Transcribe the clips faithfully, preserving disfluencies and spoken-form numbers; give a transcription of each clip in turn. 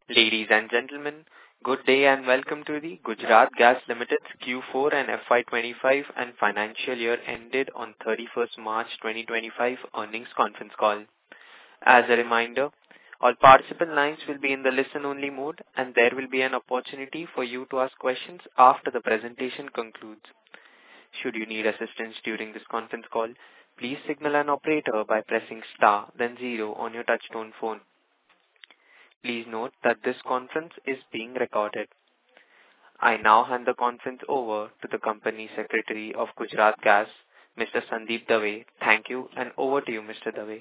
Ladies and gentlemen, good day and welcome to the Gujarat Gas Limited's Q four and F Y twenty-five and financial year ended on thirty-first March twenty twenty-five earnings conference call. As a reminder, all participant lines will be in the listen-only mode, and there will be an opportunity for you to ask questions after the presentation concludes. Should you need assistance during this conference call, please signal an operator by pressing star then zero on your touchtone phone. Please note that this conference is being recorded. I now hand the conference over to the Company Secretary of Gujarat Gas, Mister Sandeep Dave. Thank you, and over to you, Mister Dave.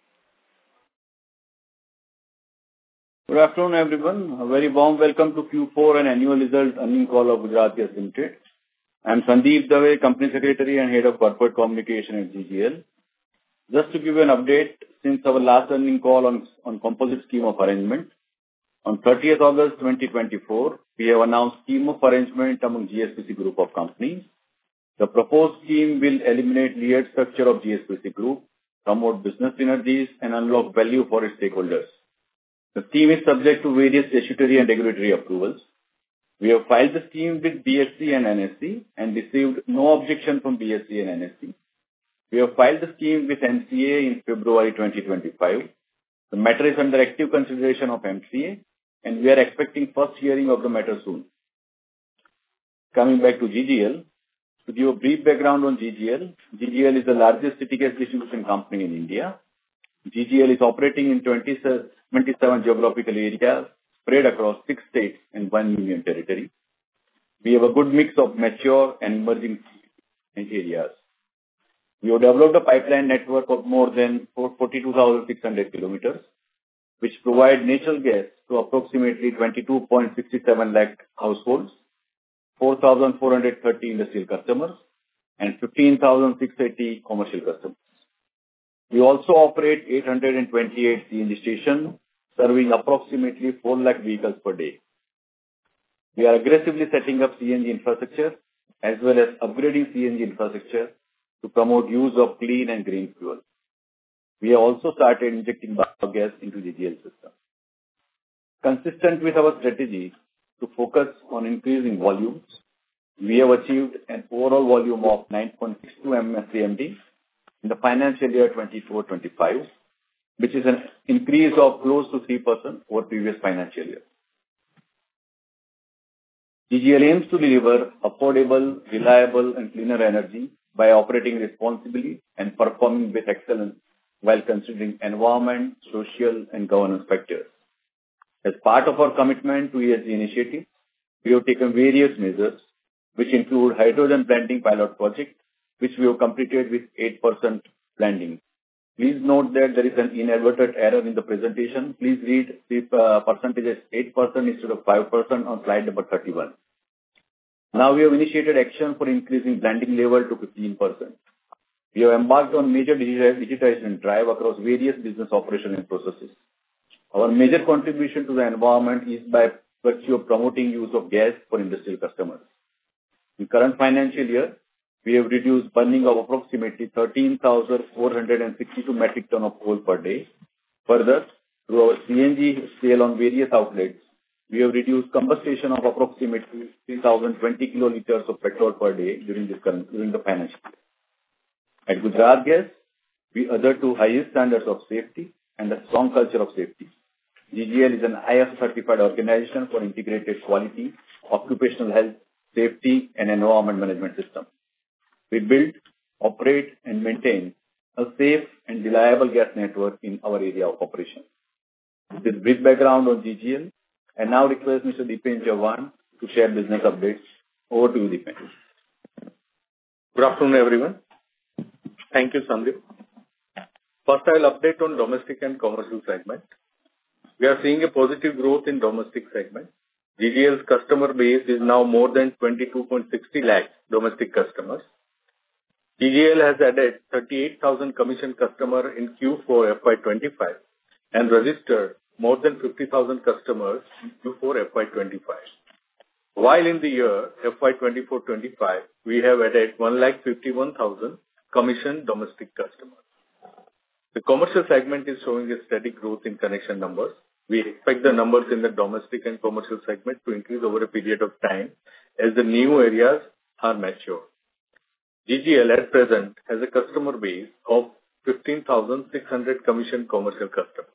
Good afternoon, everyone. A very warm welcome to Q four and annual result earnings call of Gujarat Gas Limited. I am Sandeep Dave, Company Secretary and Head of Corporate Communication at G G L. Just to give you an update, since our last earnings call on, on composite scheme of arrangement, on thirtieth August twenty twenty-four, we have announced scheme of arrangement among G S P C group of companies. The proposed scheme will eliminate layered structure of G S P C group, promote business synergies, and unlock value for its stakeholders. The scheme is subject to various statutory and regulatory approvals. We have filed the scheme with B S E and N S E and received no objection from B S E and N S E. We have filed the scheme with M C A in February twenty twenty-five. The matter is under active consideration of M C A, and we are expecting first hearing of the matter soon. Coming back to G G L, to give a brief background on G G L, G G L is the largest city gas distribution company in India. G G L is operating in twenty-seven geographical areas spread across six states and one union territory. We have a good mix of mature and emerging areas. We have developed a pipeline network of more than forty-two thousand six hundred kilometers, which provide natural gas to approximately twenty-two point six seven lakh households, four thousand four hundred thirty industrial customers, and fifteen thousand six hundred eighty commercial customers. We also operate eight hundred twenty-eight C N G stations, serving approximately four lakh vehicles per day. We are aggressively setting up C N G infrastructure as well as upgrading C N G infrastructure to promote use of clean and green fuel. We have also started injecting biogas into G G L system. Consistent with our strategy to focus on increasing volumes, we have achieved an overall volume of nine point six two M M S C M D in the financial year twenty-four twenty-five, which is an increase of close to three percent over previous financial year. G G L aims to deliver affordable, reliable, and cleaner energy by operating responsibly and performing with excellence while considering environment, social, and governance factors. As part of our commitment to E S G initiatives, we have taken various measures, which include hydrogen blending pilot project, which we have completed with eight percent blending. Please note that there is an inadvertent error in the presentation. Please read the uh, percentage as eight percent instead of five percent on slide number thirty-one. Now we have initiated action for increasing blending level to fifteen percent. We have embarked on major digitization drive across various business operations and processes. Our major contribution to the environment is by virtue of promoting use of gas for industrial customers. In current financial year, we have reduced burning of approximately thirteen thousand four hundred sixty-two metric ton of coal per day. Further, through our C N G sale on various outlets, we have reduced combustion of approximately three thousand twenty kiloliters of petrol per day during this current, during the financial year. At Gujarat Gas, we adhere to highest standards of safety and a strong culture of safety. G G L is an I S O certified organization for integrated quality, occupational health, safety, and environment management system. We build, operate, and maintain a safe and reliable gas network in our area of operation. With this brief background on G G L, I now request Mister Dipen Chauhan to share business updates. Over to you, Dipen. Good afternoon, everyone. Thank you, Sandeep. First, I will update on domestic and commercial segment. We are seeing a positive growth in domestic segment. G G L's customer base is now more than twenty-two point six zero lakh domestic customers. G G L has added thirty-eight thousand commission customers in Q four F Y twenty-five and registered more than fifty thousand customers in Q four F Y twenty-five. While in the year F Y twenty-four twenty-five, we have added one lakh fifty-one thousand commissioned domestic customers. The commercial segment is showing a steady growth in connection numbers We expect the numbers in the domestic and commercial segment to increase over a period of time as the new areas are mature. G G L at present has a customer base of fifteen thousand six hundred commissioned commercial customers.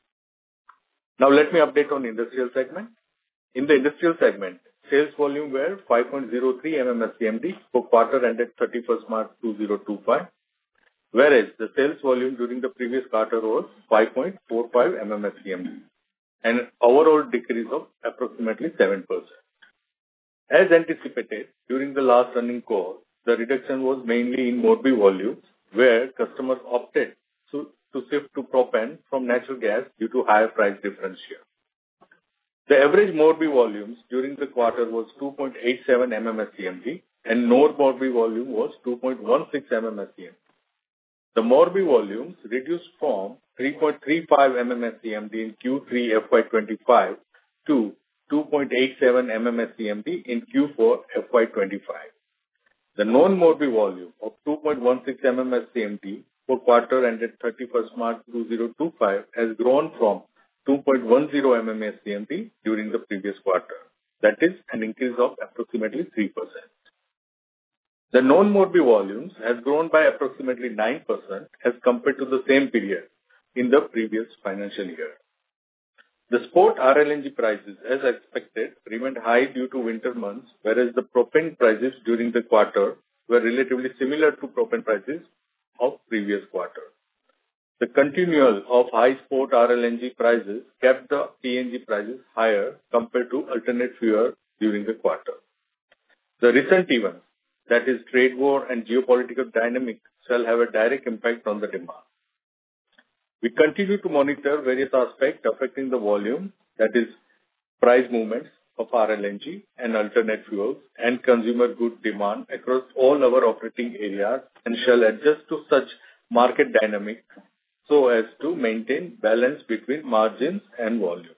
Now let me update on industrial segment. In the industrial segment, sales volume were five point zero three million C M D for quarter ended thirty-first March two thousand twenty-five, whereas the sales volume during the previous quarter was five point four five million C M D, an overall decrease of approximately seven percent. As anticipated during the last earnings call, the reduction was mainly in Morbi volumes, where customers opted to, to shift to propane from natural gas due to higher price differential. The average Morbi volumes during the quarter was two point eight seven million C M D and non-Morbi volume was two point one six million C M D. The Morbi volumes reduced from three point three five million C M D in Q three F Y twenty-five to two point eight seven million C M D in Q four F Y twenty-five. The non-Morbi volume of two point one six million C M D for quarter ended thirty-first March two thousand twenty-five has grown from two point one zero million C M D during the previous quarter. That is an increase of approximately three percent. The non-Morbi volumes has grown by approximately nine percent as compared to the same period in the previous financial year. The spot R L N G prices, as expected, remained high due to winter months, whereas the propane prices during the quarter were relatively similar to propane prices of previous quarter. The continual of high spot R L N G prices kept the P N G prices higher compared to alternate fuel during the quarter. The recent events, that is trade war and geopolitical dynamics, shall have a direct impact on the demand. We continue to monitor various aspects affecting the volume, that is price movements of R L N G and alternate fuels and consumer good demand across all our operating areas and shall adjust to such market dynamics so as to maintain balance between margins and volume.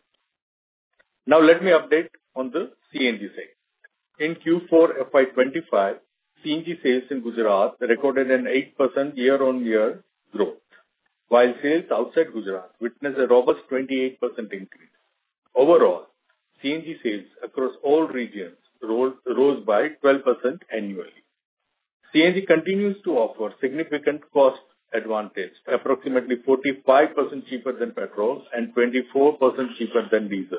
Now let me update on the C N G segment. In Q four F Y twenty-five, C N G sales in Gujarat recorded an eight percent year-on-year growth, while sales outside Gujarat witnessed a robust twenty-eight percent increase. Overall, C N G sales across all regions rose, rose by twelve percent annually. C N G continues to offer significant cost advantage, approximately forty-five percent cheaper than petrol and twenty-four percent cheaper than diesel.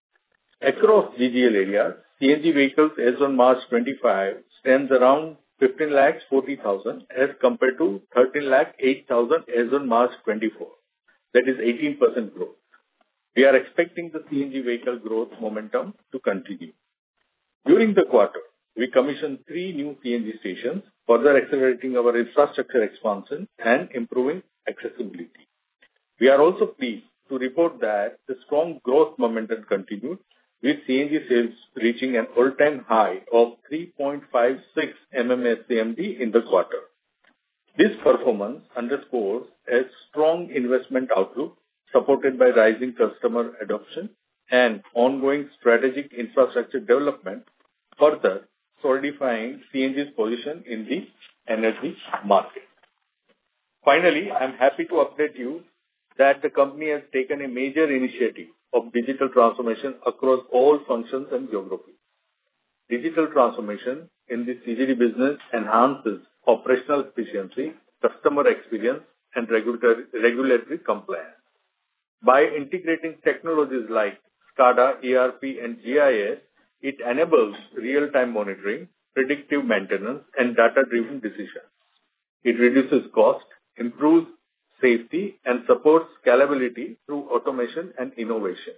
Across G G L areas, C N G vehicles as on March twenty-five stands around fifteen lakh forty thousand as compared to thirteen lakh eight thousand as on March twenty-four. That is eighteen percent growth. We are expecting the C N G vehicle growth momentum to continue. During the quarter, we commissioned three new C N G stations, further accelerating our infrastructure expansion and improving accessibility. We are also pleased to report that the strong growth momentum continued, with C N G sales reaching an all-time high of three point five six million C M D in the quarter. This performance underscores a strong investment outlook supported by rising customer adoption and ongoing strategic infrastructure development, further solidifying C N G's position in the energy market. Finally, I am happy to update you that the company has taken a major initiative of digital transformation across all functions and geographies. Digital transformation in the C G D business enhances operational efficiency, customer experience, and regulatory, regulatory compliance. By integrating technologies like SCADA, E R P, and G I S, it enables real-time monitoring, predictive maintenance, and data-driven decisions. It reduces cost, improves safety, and supports scalability through automation and innovation,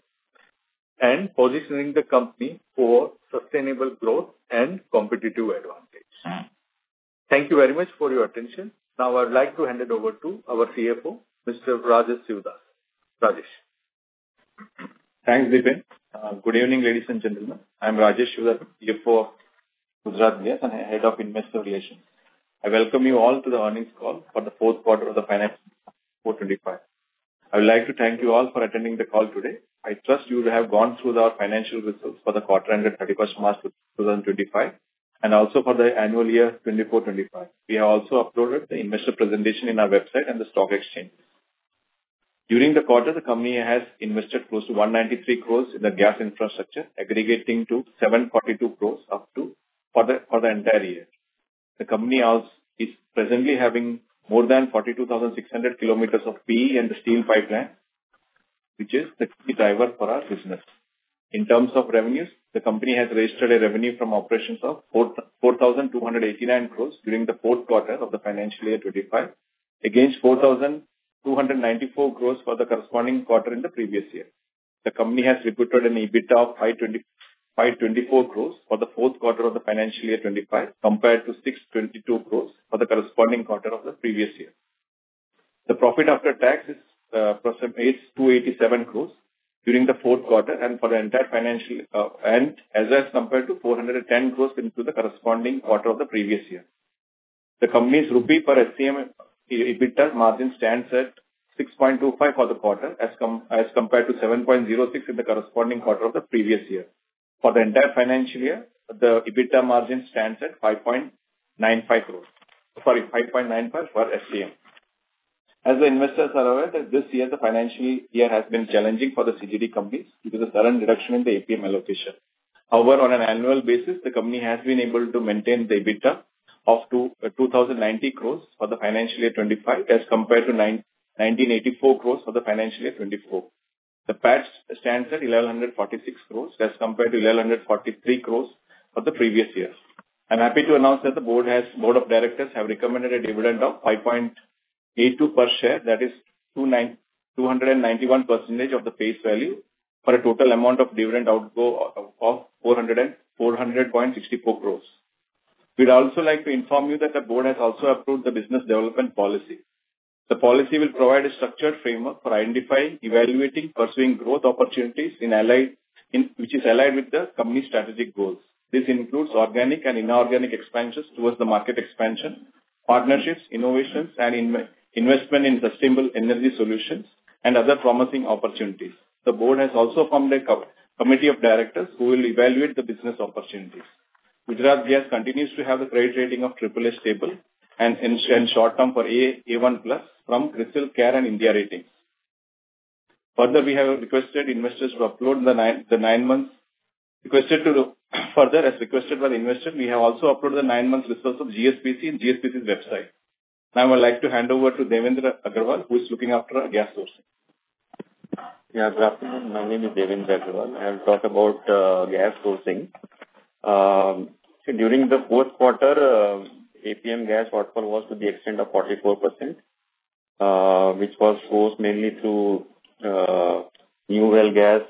and positioning the company for sustainable growth and competitive advantage. Thank you very much for your attention. Now I would like to hand it over to our C F O, Mister Rajesh Sivdas. Rajesh. Thanks, Deepen. Uh, good evening, ladies and gentlemen. I am Rajesh Sivdas, C F O of Gujarat Gas and Head of Investor Relations. I welcome you all to the earnings call for the fourth quarter of the financial year four twenty-five. I would like to thank you all for attending the call today. I trust you have gone through our financial results for the quarter ended thirty-first March twenty twenty-five and also for the annual year twenty-four twenty-five. We have also uploaded the investor presentation in our website and the stock exchange. During the quarter, the company has invested close to one hundred ninety-three crores in the gas infrastructure, aggregating to seven hundred forty-two crores up to for the for the entire year. The company also is presently having more than forty-two thousand six hundred kilometers of P E and the steel pipeline, which is the key driver for our business. In terms of revenues, the company has registered a revenue from operations of four thousand two hundred eighty-nine crores during the fourth quarter of the financial year twenty-five, against four thousand two hundred ninety-four crores for the corresponding quarter in the previous year. The company has reported an EBITDA of five hundred twenty-four crores for the fourth quarter of the financial year twenty-five, compared to six hundred twenty-two crores for the corresponding quarter of the previous year. The profit after tax is uh, two hundred eighty-seven crores during the fourth quarter and for the entire financial uh, and as as compared to four hundred ten crores into the corresponding quarter of the previous year. The company's rupee per S C M EBITDA margin stands at six point two five for the quarter as com as compared to seven point zero six in the corresponding quarter of the previous year. For the entire financial year, the EBITDA margin stands at five point nine five crores. Sorry, five point nine five for S C M. As the investors are aware that this year, the financial year has been challenging for the C G D companies due to the sudden reduction in the A P M allocation. However, on an annual basis, the company has been able to maintain the EBITDA of two thousand ninety crores for the financial year twenty-five as compared to one thousand nine hundred eighty-four crores for the financial year twenty-four. The P A T stands at one thousand one hundred forty-six crores as compared to one thousand one hundred forty-three crores for the previous year. I'm happy to announce that the board has board of directors have recommended a dividend of five point eight two per share, that is two hundred ninety-one percent of the face value, for a total amount of dividend outgo of four hundred point six four crores. We'd also like to inform you that the board has also approved the business development policy. The policy will provide a structured framework for identifying, evaluating, pursuing growth opportunities in allied, in, which is allied with the company's strategic goals. This includes organic and inorganic expansions towards the market expansion, partnerships, innovations, and in, investment in sustainable energy solutions and other promising opportunities. The board has also formed a co committee of directors who will evaluate the business opportunities. Gujarat Gas continues to have the credit rating of triple A stable and in, in short term for A, A one plus from CRISIL, CARE and India Ratings. Further, we have requested investors to upload the nine, the nine months, requested to, further as requested by the investor, we have also uploaded the nine months results of G S P C in G S P C's website. Now I would like to hand over to Devendra Agarwal, who is looking after our gas sourcing. Yeah, good afternoon. My name is Devendra Agarwal. I will talk about uh, gas sourcing. Um, so during the fourth quarter, uh, A P M gas shortfall was to the extent of forty-four percent, uh, which was sourced mainly through uh, New Well Gas,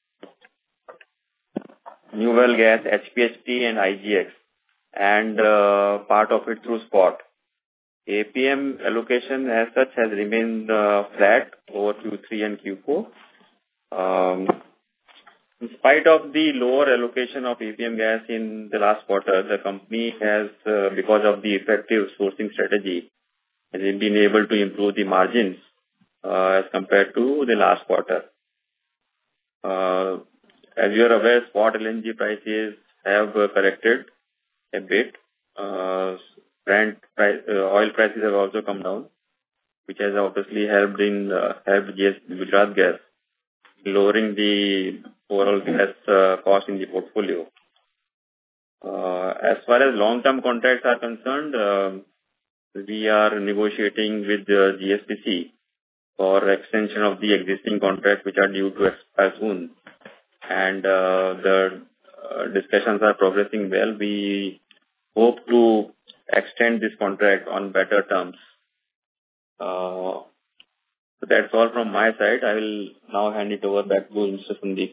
New Well Gas, H P H T and I G X, and uh, part of it through spot. A P M allocation as such has remained uh, flat over Q three and Q four. Um, in spite of the lower allocation of A P M gas in the last quarter, the company has, uh, because of the effective sourcing strategy, has been able to improve the margins uh, as compared to the last quarter. Uh, as you are aware, spot L N G prices have uh, corrected a bit. Uh, Brent price, uh, oil prices have also come down, which has obviously helped in uh, helped Gujarat Gas lowering the overall gas uh, cost in the portfolio. Uh, as far as long-term contracts are concerned, uh, we are negotiating with the G S P C for extension of the existing contracts which are due to expire soon. And uh, the uh, discussions are progressing well. We hope to extend this contract on better terms. Uh, so that's all from my side. I will now hand it over back to Mister Sandeep.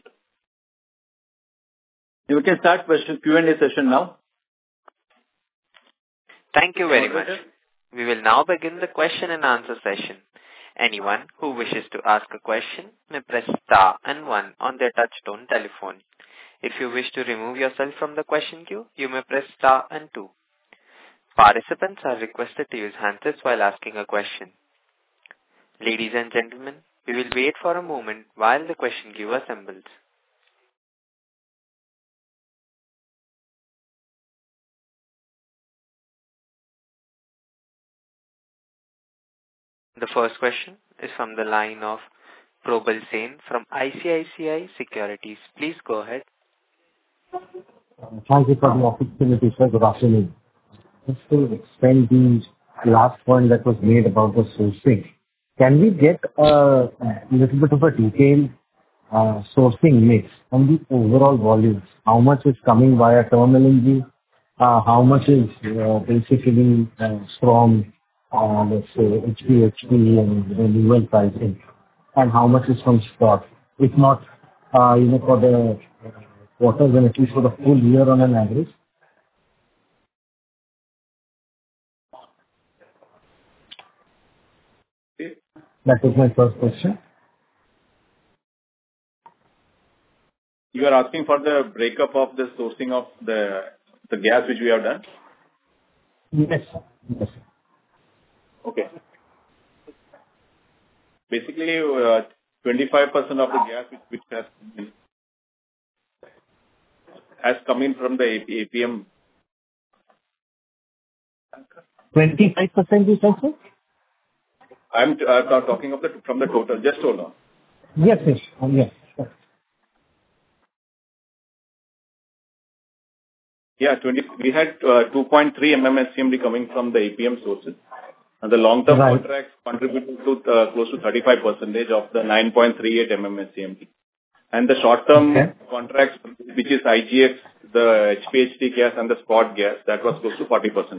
You can start question Q and A session now. Thank you very much. We will now begin the question and answer session. Anyone who wishes to ask a question may press star and one on their touchtone telephone. If you wish to remove yourself from the question queue, you may press star and two. Participants are requested to use handsets while asking a question. Ladies and gentlemen, we will wait for a moment while the question queue assembles. The first question is from the line of Probal Sen from I C I C I Securities. Please go ahead. Thank you for the opportunity, sir. Good afternoon. Just to extend the last point that was made about the sourcing, can we get a little bit of a detailed uh, sourcing mix on the overall volumes? How much is coming via term L N G? Uh, how much is uh, basically uh, from, uh, let's say, H P H P and renewable pricing? And how much is from spot? If not, uh, you know, for the quarters and at least for the full year on an average? That is my first question. You are asking for the breakup of the sourcing of the the gas which we have done? Yes, sir. Yes, sir. Okay. Basically, uh, twenty-five percent of the gas which, which has has come in from the A P M. twenty-five percent you said, sir? I'm uh, talking of the from the total. Just hold on. Yes, yes. Oh, yes. Sure. Yeah, twenty. We had uh, two point three mmSCMD coming from the A P M sources. And the long-term Right. contracts contributed to uh, close to thirty-five percent of the nine point three eight mmSCMD. And the short-term Okay. contracts, which is I G X, the H P H T gas and the spot gas, that was close to forty percent.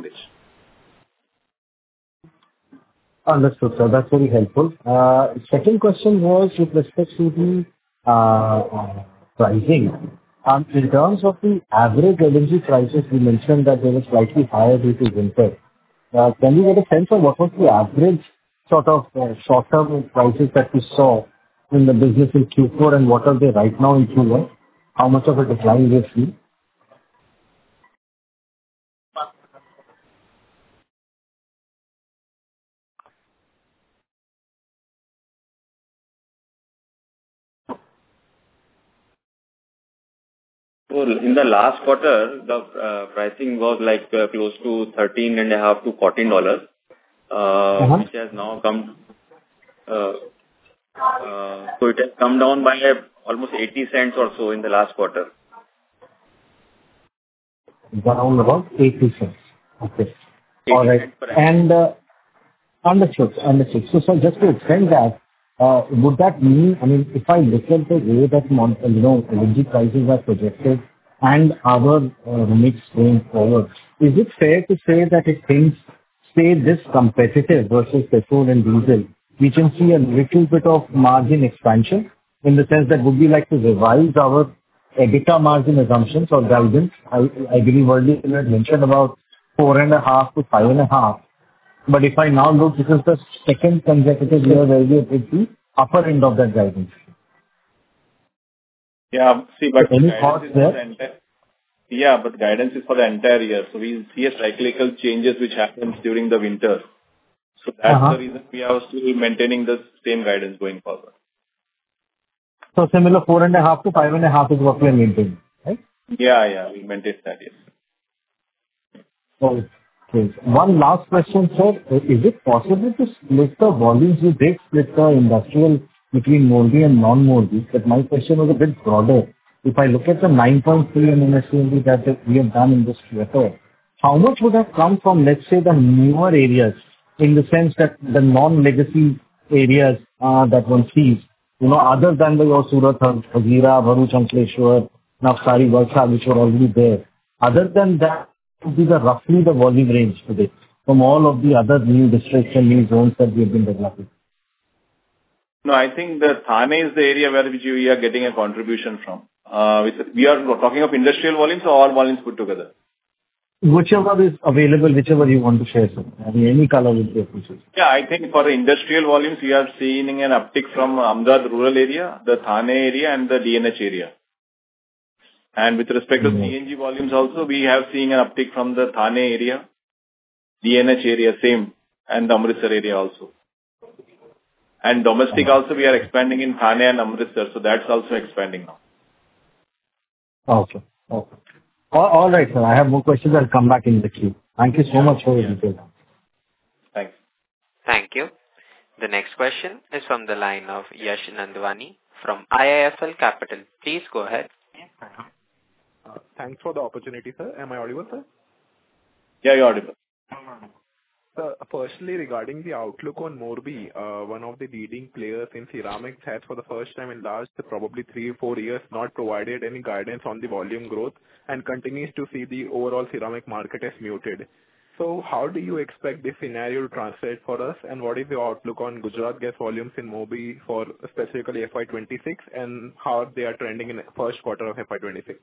Understood, sir. That's very helpful. Uh, Second question was with respect to the uh, uh, pricing. Um, In terms of the average L N G prices, you mentioned that they were slightly higher due to winter. Uh, Can you get a sense of what was the average sort of uh, short-term prices that you saw in the business in Q four, and what are they right now in Q one? How much of a decline we have seen? So in the last quarter, the uh, pricing was like uh, close to thirteen and a half to fourteen dollars, uh, Uh-huh. which has now come. Uh, uh, so it has come down by uh, almost eighty cents or so in the last quarter. Around about eighty cents. Okay. All eighty right. cents per annum. And uh, understood. Understood. So, so just to extend that, uh, would that mean, I mean, if I look at the way that mon- you know, L N G prices are projected and our uh, mix going forward, is it fair to say that if things stay this competitive versus petrol and diesel, we can see a little bit of margin expansion, in the sense that would we like to revise our EBITDA margin assumptions or guidance? I I believe earlier you had mentioned about four and a half to five and a half. But if I now look, this is the second consecutive year where we have hit the upper end of that guidance. Yeah, see, So but any guidance thoughts is for there? the entire, yeah, but guidance is for the entire year. So we see a cyclical changes which happens during the winter. So that's Uh-huh. the reason we are still maintaining the same guidance going forward. So similar four and a half to five and a half is what we are maintaining, right? Yeah, yeah, we maintain that, yes. Okay. One last question, sir. Is it possible to split the volumes? You did split the industrial between Morbi and non-Morbi, but my question was a bit broader. If I look at the nine point three mmSCMD that that we have done in this quarter, how much would have come from, let's say, the newer areas, in the sense that the non-legacy areas uh, that one sees, you know, other than the your Surat, Hazira, Bharuch, Ankleshwar, Navsari, Valsad, which were already there. Other than that, would be the roughly the volume range today from all of the other new districts and new zones that we have been developing? No, I think the Thane is the area where which we are getting a contribution from. Uh, with- We are talking of industrial volumes or all volumes put together? Whichever is available, whichever you want to share, sir. I mean, any color will be appreciated. Yeah, I think for the industrial volumes, we are seeing an uptick from Ahmedabad rural area, the Thane area, and the D N H area. And with respect to Mm. C N G volumes also, we have seen an uptick from the Thane area, D N H area, same, and the Amritsar area also. And domestic also, we are expanding in Thane and Amritsar, so that's also expanding now. Okay. Okay. All all right, sir. I have more questions. I'll come back in the queue. Thank you so much for your Yeah. detail. Thanks. Thank you. The next question is from the line of Yash Nandwani from I I F L Capital. Please go ahead. Uh, Thanks for the opportunity, sir. Am I audible, sir? Yeah, you're audible. Sir, firstly, regarding the outlook on Morbi, uh, one of the leading players in ceramics has for the first time in last probably three or four years not provided any guidance on the volume growth and continues to see the overall ceramic market as muted. So how do you expect this scenario to translate for us, and what is your outlook on Gujarat Gas volumes in Morbi for specifically F Y twenty-six, and how they are trending in the first quarter of F Y twenty-six?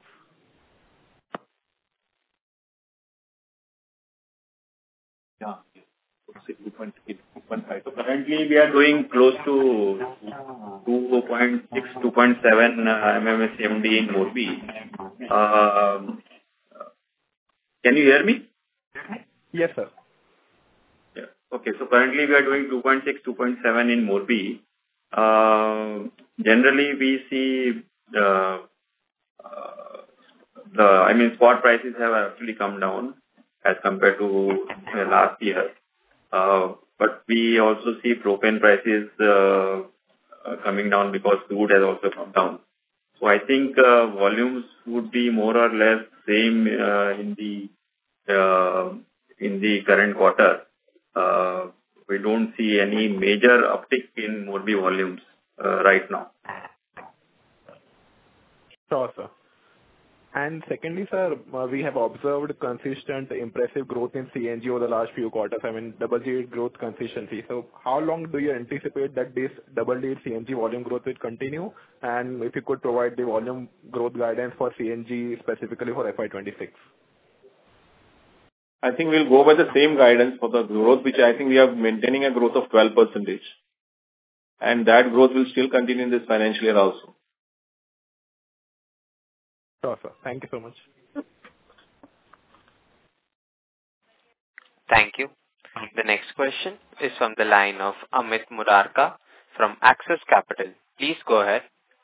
Yeah. two point eight, two point five. So currently we are doing close to two point six, two point seven uh, M M S C M D in Morbi. Um, Can you hear me? Yes, sir. Yeah. Okay. So currently we are doing two point six, two point seven in Morbi. Uh, Generally, we see uh, uh, the, I mean, spot prices have actually come down as compared to uh, last year. Uh, But we also see propane prices uh, uh, coming down because crude has also come down. So I think uh, volumes would be more or less same uh, in the uh, in the current quarter. Uh, We don't see any major uptick in Morbi volumes uh, right now. Sure, sir. And secondly, sir, uh, we have observed consistent, impressive growth in C N G over the last few quarters. I mean, double-digit growth consistency. So how long do you anticipate that this double-digit C N G volume growth will continue? And if you could provide the volume growth guidance for C N G specifically for F Y twenty-six. I think we'll go by the same guidance for the growth, which I think we are maintaining a growth of twelve percent. And that growth will still continue in this financial year also. Sure, sir. Thank you so much. Thank you. The next question is from the line of Amit Murarka from Axis Capital. Please go ahead.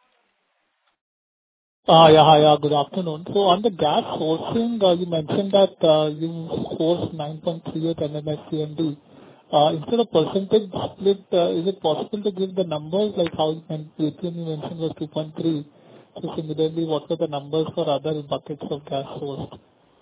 Uh, yeah, hi, uh, good afternoon. So on the gas sourcing, uh, you mentioned that uh, you source nine point three eight M M S C M D. Uh, instead of percentage split, uh, is it possible to give the numbers, like how you men- A P M you mentioned was two point three? So similarly, what were the numbers for other buckets of gas sourced?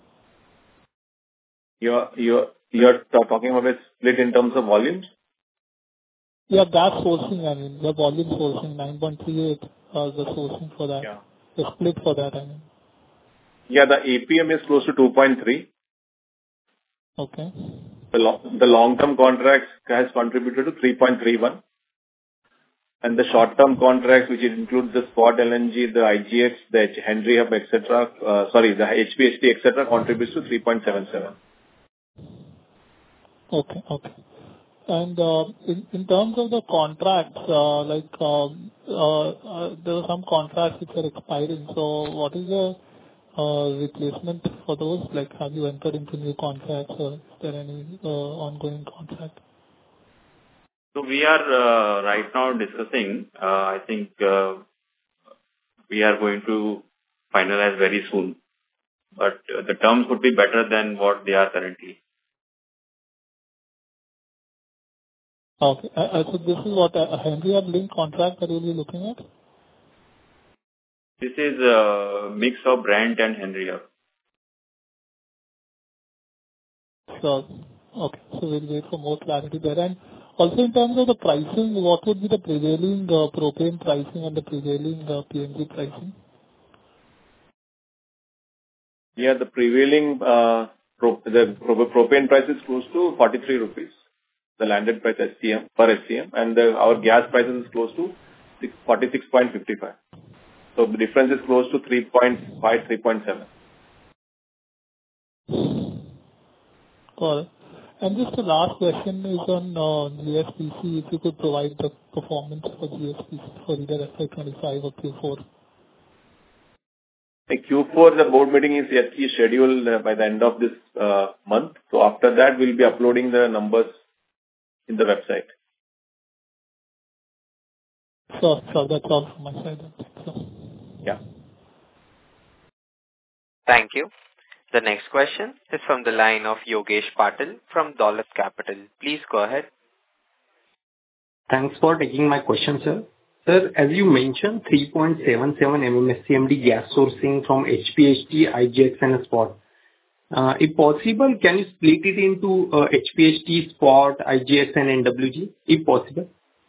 You're, you're, you're talking about a split in terms of volumes? Yeah, gas sourcing, I mean, the volume sourcing, nine point three eight, uh, the sourcing for that. Yeah. The split for that, I mean. Yeah, the A P M is close to two point three. Okay. The, lo- the long-term contracts has contributed to three point three one. And the short-term contracts, which includes the spot L N G, the I G X, the H- Henry Hub, et cetera, uh, sorry, the H P H T, et cetera, contributes to three point seven seven. Okay, okay. And uh, in in terms of the contracts, uh, like um, uh, uh, there are some contracts which are expiring. So what is the uh, replacement for those? Like, have you entered into new contracts, or is there any uh, ongoing contract? So we are uh, right now discussing. Uh, I think uh, we are going to finalize very soon, but uh, the terms would be better than what they are currently. Okay. Uh, uh, so this is what a Henry Hub link contract that you'll be looking at? This is a mix of Brent and Henry Hub. So, okay. So we'll wait for more clarity there. And also in terms of the pricing, what would be the prevailing uh, propane pricing and the prevailing uh, P N G pricing? Yeah, the prevailing uh, pro- the pro- propane price is close to forty-three rupees, the landed price S C M per S C M, and the, our gas prices is close to forty-six point five five. So the difference is close to three point five, three point seven. Got it. And just the last question is on uh, G S P C, if you could provide the performance for G S P C for either F Y twenty-five or Q four. The Q four, the board meeting is yet scheduled uh, by the end of this uh, month. So after that, we'll be uploading the numbers in the website. Sure, sure. That's all from my side. So, Yeah. Thank you. The next question is from the line of Yogesh Patil from Dolat Capital. Please go ahead. Thanks for taking my question, sir. Sir, as you mentioned, three point seven seven MMSCMD gas sourcing from H P H T, I G X, and spot. Uh, If possible, can you split it into uh, H P H T, spot, I G X, and N W G, if possible?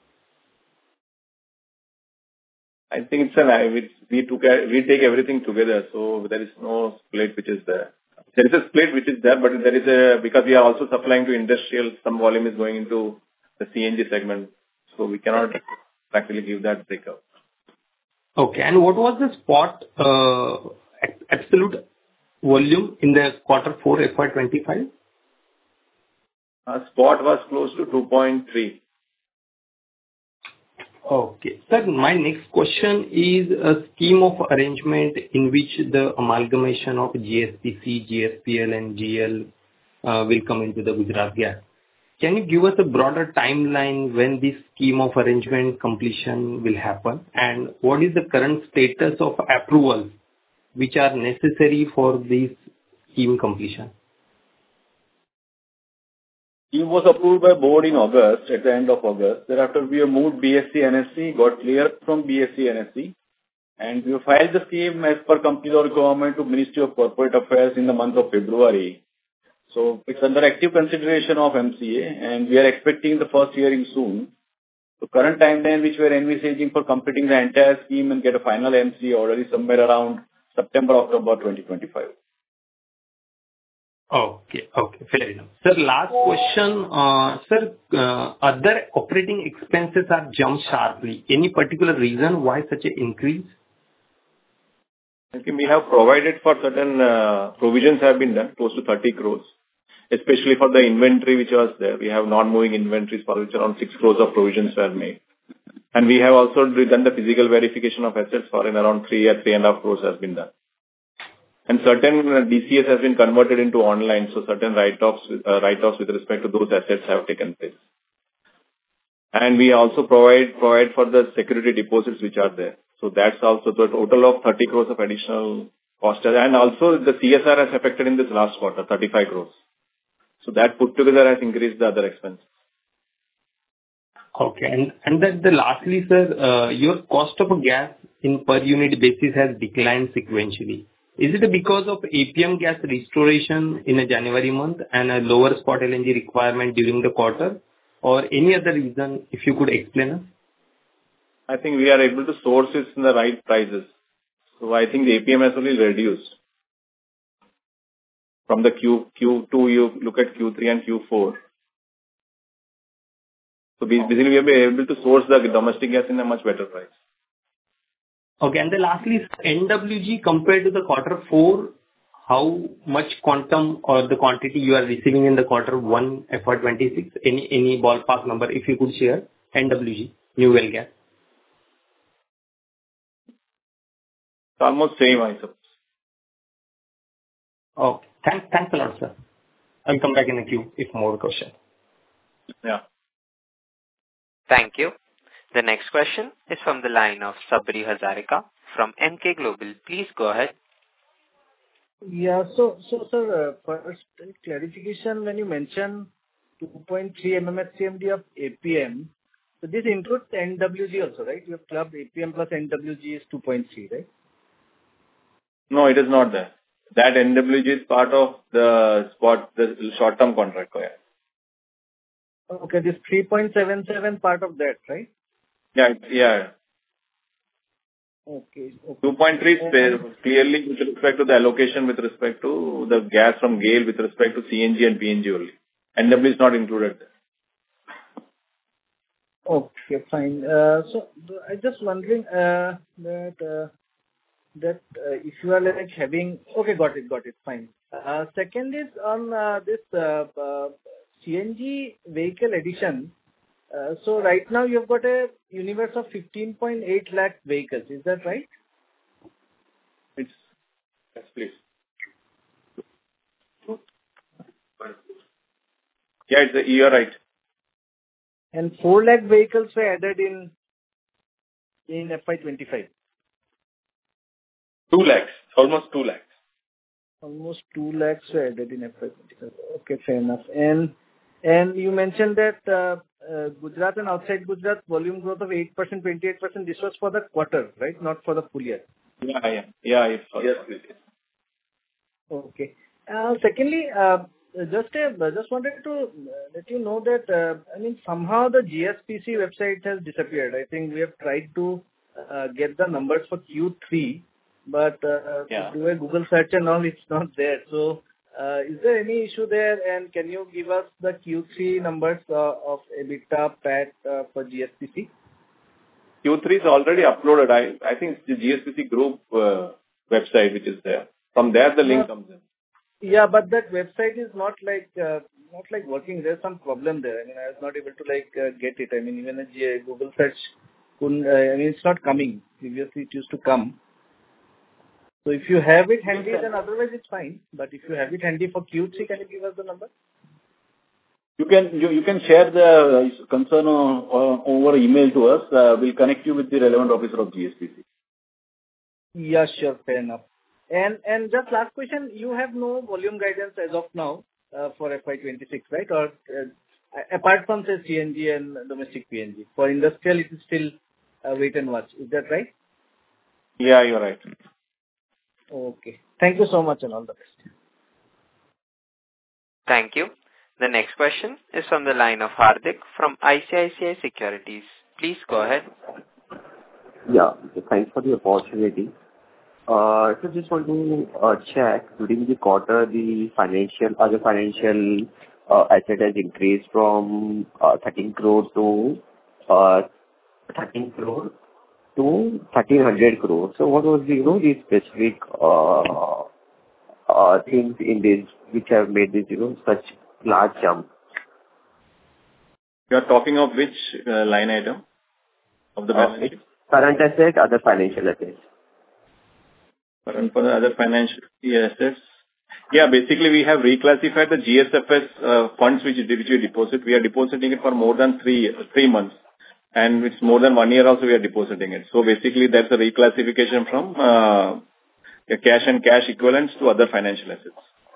I think it's an we we took a- we take everything together, so there is no split which is there. There is a split which is there, but there is a because we are also supplying to industrial, some volume is going into the C N G segment, so we cannot practically give that breakup. Okay. And what was the spot uh, ab- absolute volume in the quarter four F Y twenty-five? Our spot was close to two point three. Okay. Sir, my next question is a scheme of arrangement in which the amalgamation of G S P C, G S P L, and G L uh, will come into the Gujarat Gas. Can you give us a broader timeline when this scheme of arrangement completion will happen? And what is the current status of approvals which are necessary for this scheme completion? Scheme was approved by board in August, at the end of August. Thereafter, we have moved B S C N S C, got cleared from B S C N S C, and we have filed the scheme as per company law requirement to Ministry of Corporate Affairs in the month of February. So it's under active consideration of M C A, and we are expecting the first hearing soon. The current timeline which we are envisaging for completing the entire scheme and get a final M C A order is somewhere around September, October twenty twenty-five. Okay. Okay. Fair enough. Sir, last question. Uh, Sir, uh, other operating expenses are jumped sharply. Any particular reason why such an increase? I think we have provided for certain uh, provisions have been done, close to thirty crores, especially for the inventory which was there. We have non-moving inventories for which around six crores of provisions were made. And we have also done the physical verification of assets for in around three or three and a half crores has been done. And certain D C S has been converted into online, so certain write-offs, uh, write-offs with respect to those assets have taken place. And we also provide provide for the security deposits which are there. So that's also the total of thirty crores of additional cost. And also the C S R has affected in this last quarter, thirty-five crores. So that put together has increased the other expenses. Okay. And and then the lastly, sir, uh, your cost of a gas in per unit basis has declined sequentially. Is it because of A P M gas restoration in a January month and a lower spot L N G requirement during the quarter, or any other reason, if you could explain us? I think we are able to source it in the right prices. So I think the A P M has only reduced. From the Q, Q2, you look at Q three and Q four. So basically we will be able to source the domestic gas in a much better price. Okay. And then lastly, N W G compared to the quarter four, how much quantum or the quantity you are receiving in the quarter one F Y twenty-six? Any any ballpark number, if you could share, N W G, New Well Gas? It's almost same, I suppose. Okay. Thanks, thanks a lot, sir. I'll come back in the queue if more questions. Yeah. Thank you. The next question is from the line of Sabri Hazarika from Emkay Global. Please go ahead. Yeah. So, so sir, uh, first clarification, when you mention two point three MMSCMD of A P M, so this includes N W G also, right? You have clubbed A P M plus N W G is two point three, right? No, it is not there. That N W G is part of the spot, the short-term contract. Yeah. Okay, this three point seven seven part of that, right? Yeah, yeah. Okay. okay. two point three is clearly with respect to the allocation with respect to the gas from GAIL with respect to C N G and P N G only. N W is not included there. Okay, fine. Uh, so I just wondering uh, that uh, that uh, if you are like having okay, got it, got it, fine. Uh, second is on uh, this uh, uh, C N G vehicle addition. Uh, so right now you've got a universe of fifteen point eight lakh vehicles. Is that right? It's yes, please. Yeah, it's a, you're right. And four lakh vehicles were added in in F Y twenty-five. Two lakhs, almost two lakhs. Almost two lakhs were added in F Y twenty-five. Okay, fair enough. And and you mentioned that uh, uh, Gujarat and outside Gujarat volume growth of eight percent, twenty-eight percent, this was for the quarter, right? Not for the full year. Yeah, yeah. Yeah, it's for Yes, please. Okay. Uh, Secondly, uh, just uh, just wanted to uh, let you know that, uh, I mean, somehow the G S P C website has disappeared. I think we have tried to uh, get the numbers for Q three, but uh, Yeah. do a Google search and all, it's not there. So, uh, is there any issue there? And can you give us the Q three numbers uh, of EBITDA, P A T uh, for G S P C? Q three is already uploaded. I I think it's the G S P C group uh, website which is there. From there the link No. comes in. Yeah, but that website is not like uh, not like working. There's some problem there. I mean, I was not able to like uh, get it. I mean, even a G- Google search couldn't. Uh, I mean, it's not coming. Previously, it used to come. So if you have it handy, then otherwise it's fine. But if you have it handy for Q three, can you give us the number? You can you, you can share the uh, concern uh, uh, over email to us. Uh, we'll connect you with the relevant officer of G S P C. Yeah, sure, fair enough. And and just last question, you have no volume guidance as of now uh, for F Y twenty-six, right? Or uh, apart from say C N G and domestic P N G, for industrial it is still uh, wait and watch. Is that right? Yeah, you're right. Okay. Thank you so much and all the best. Thank you. The next question is from the line of Hardik from I C I C I Securities. Please go ahead. Yeah, thanks for the opportunity. Uh, so just want to uh, check, during the quarter, the financial, other financial uh, asset has increased from uh, thirteen crore to uh, thirteen crore to thirteen hundred crore. So what was the, you know, the specific uh, uh, things in this which have made this, you know, such large jump? You are talking of which uh, line item of the balance sheet? Uh, current asset, other financial assets. Current for the other financial assets. Yeah, basically we have reclassified the G S F S uh, funds which, which we deposit. We are depositing it for more than three three months. And it's more than one year also we are depositing it. So basically that's a reclassification from uh, cash and cash equivalents to other financial assets.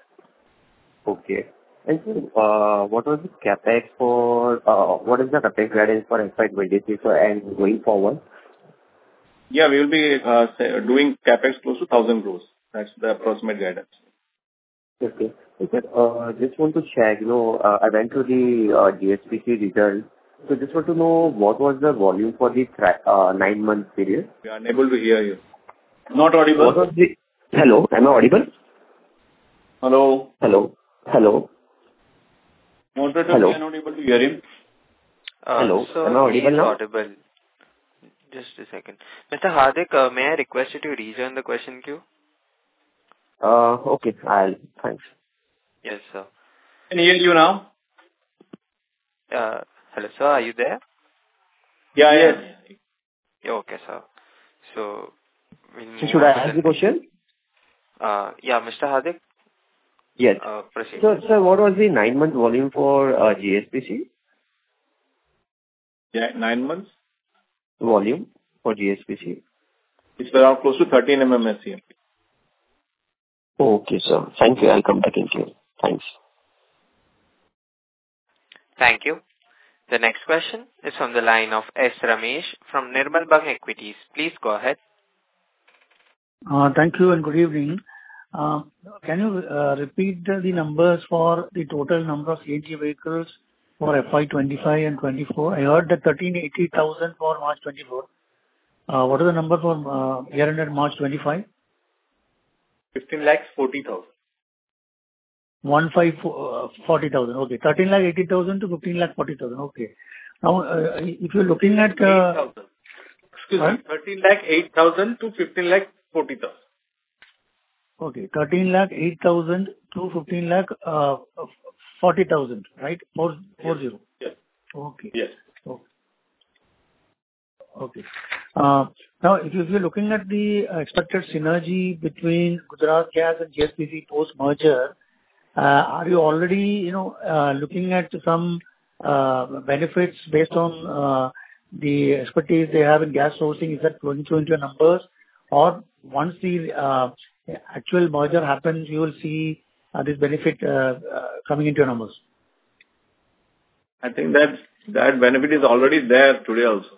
Okay. And so, uh, what was the capex for, uh, what is the capex guidance for F Y twenty-six and going forward? Yeah, we will be uh, say, doing capex close to one thousand crores. That's the approximate guidance. Okay. Okay. Uh, just want to check, you know, uh, I went to the uh, G S P C result. So just want to know what was the volume for the uh, nine-month period? We are unable to hear you. Not audible. What was the... Hello, am I audible? Hello. Hello. Hello. Moderator, Hello. we are not able to hear him. Uh, Hello. So Am I audible he is now? audible. Just a second. Mister Hardik, uh, may I request you to rejoin the question queue? Uh, okay, I'll... Thanks. Yes, sir. Can hear you now? Uh, hello, sir. Are you there? Yeah, yes. Yeah, okay, sir. So, we'll So move should on I to ask the- the question? Uh, yeah, Mister Hardik, Yes. uh, proceed. So, sir, what was the nine-month volume for uh, G S P C? Yeah, nine months. Volume for G S P C? It's around close to thirteen million S C M. Okay, sir. Thank you. I'll come back into you. Thanks. Thank you. The next question is from the line of S. Ramesh from Nirmal Bang Equities. Please go ahead. Uh, Thank you and good evening. Uh, Can you uh, repeat the the numbers for the total number of C N G vehicles for F Y twenty-five and twenty-four? I heard that thirteen eighty thousand for March twenty-four. Uh, What is the number for uh, year ended March twenty-five? fifteen lakhs forty thousand. one five forty thousand. Okay. thirteen lakh eighty thousand to fifteen lakh forty thousand. Okay. Now, uh, if you're looking at... uh, Excuse Sorry? me, thirteen lakh eight thousand to fifteen lakh forty thousand. Okay, thirteen lakh eight thousand to fifteen lakh uh, forty thousand, right? Four four zero. Yes. Okay. Yes. Okay. Okay. Uh, Now, if you- if you're looking at the uh, expected synergy between Gujarat Gas and G S P C post-merger, uh, are you already, you know, uh, looking at some uh, benefits based on uh, the expertise they have in gas sourcing? Is that flowing through into your numbers? Or once the uh, actual merger happens, you will see uh, this benefit uh, uh, coming into your numbers? I think that That benefit is already there today also.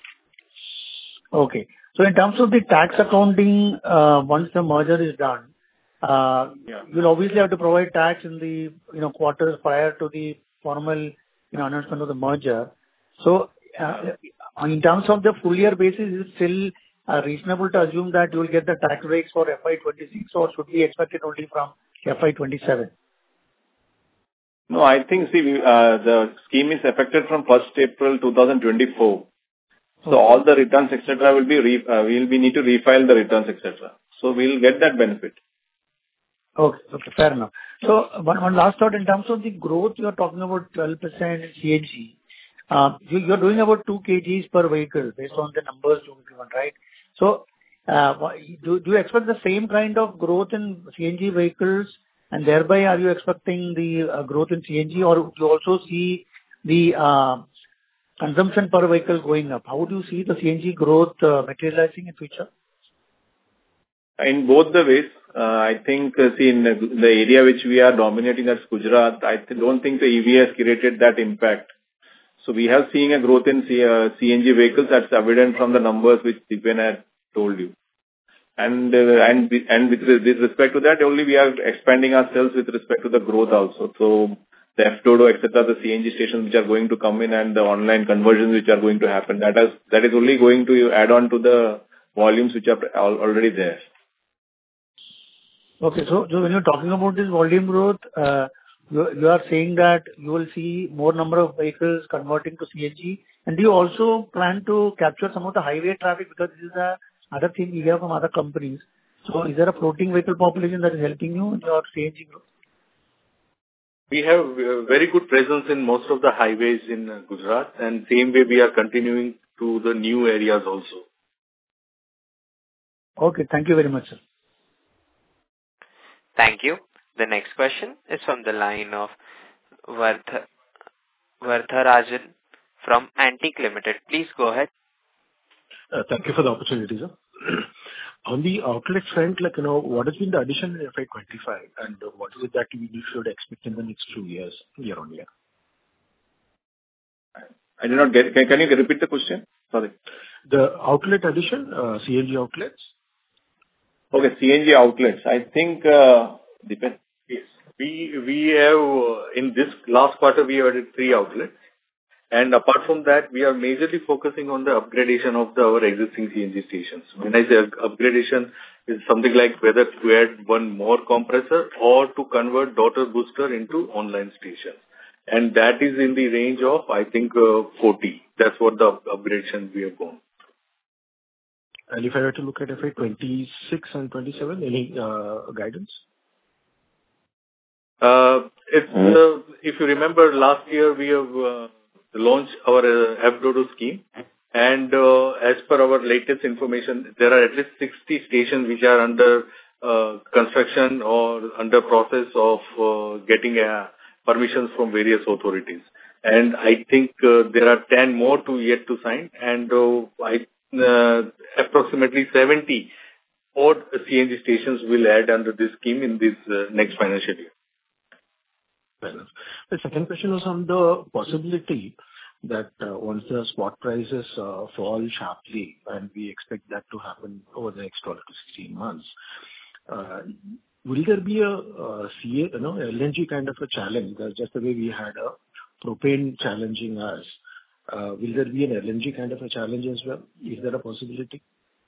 Okay. So in terms of the tax accounting, uh, once the merger is done, uh, Yeah. you'll obviously have to provide tax in the, you know, quarters prior to the formal, you know, announcement of the merger. So, uh, in terms of the full year basis, is it still uh, reasonable to assume that you will get the tax rates for F Y twenty-six, or should we expect it only from F Y twenty-seven? No, I think, see, we, uh, the scheme is effective from first April twenty twenty-four. So Okay. all the returns, et cetera, will be re, uh, we'll be need to refile the returns, et cetera. So we'll get that benefit. Okay. Okay, fair enough. So one one last thought in terms of the growth, you're talking about twelve percent in C N G. Uh, you- You're doing about two kilograms per vehicle based on the numbers you've given, right? So, uh, wha- do do you expect the same kind of growth in C N G vehicles, and thereby are you expecting the uh, growth in C N G, or do you also see the uh, consumption per vehicle going up? How do you see the C N G growth uh, materializing in future? In both the ways, uh, I think, uh, see, in the, the area which we are dominating, that's Gujarat, I th- don't think the E V has created that impact. So we have seen a growth in C, uh, C N G vehicles. That's evident from the numbers which Dipen had told you. And uh, and with- and with, with respect to that, only we are expanding ourselves with respect to the growth also. So the F T O D O, et cetera, the C N G stations which are going to come in, and the online conversions which are going to happen, that is that is only going to add on to the volumes which are al- already there. Okay. So so when you're talking about this volume growth, uh, you you are saying that you will see more number of vehicles converting to C N G. And do you also plan to capture some of the highway traffic? Because this is a other thing we hear from other companies. So is there a floating vehicle population that is helping you in your C N G growth? We have uh, very good presence in most of the highways in uh, Gujarat, and same way we are continuing to the new areas also. Okay. Thank you very much, sir. Thank you. The next question is from the line of Vardha Vardharajan from Antique Limited. Please go ahead. Uh, Thank you for the opportunity, sir. On the outlet front, like, you know, what has been the addition in F Y twenty-five, and uh, what is it that we should expect in the next two years, year on year? I did not get. Can, can you repeat the question? Sorry. The outlet addition, uh, C N G outlets? Okay, C N G outlets. I think, uh, Dipen. Yes. We we have, uh, in this last quarter, we added three outlets. And apart from that, we are majorly focusing on the upgradation of the, our existing C N G stations. When I say upgradation, is something like whether to add one more compressor or to convert daughter booster into online stations. And that is in the range of, I think, uh, forty. That's what the upgradation we have gone. And if I were to look at F Y twenty-six and twenty-seven, any uh, guidance? Uh, it's, uh, if you remember, last year we have uh, launched our uh, F D O D O scheme, and uh, as per our latest information, there are at least sixty stations which are under uh, construction or under process of uh, getting uh, permissions from various authorities. And I think uh, there are ten more to yet to sign, and uh, I, uh, approximately seventy odd C N G stations will add under this scheme in this uh, next financial year. Fair enough. The second question was on the possibility that uh, once the spot prices uh, fall sharply, and we expect that to happen over the next twelve to sixteen months, uh, will there be a uh, C A, you know, L N G kind of a challenge? That's just the way we had a propane challenging us. Uh, Will there be an L N G kind of a challenge as well? Is there a possibility?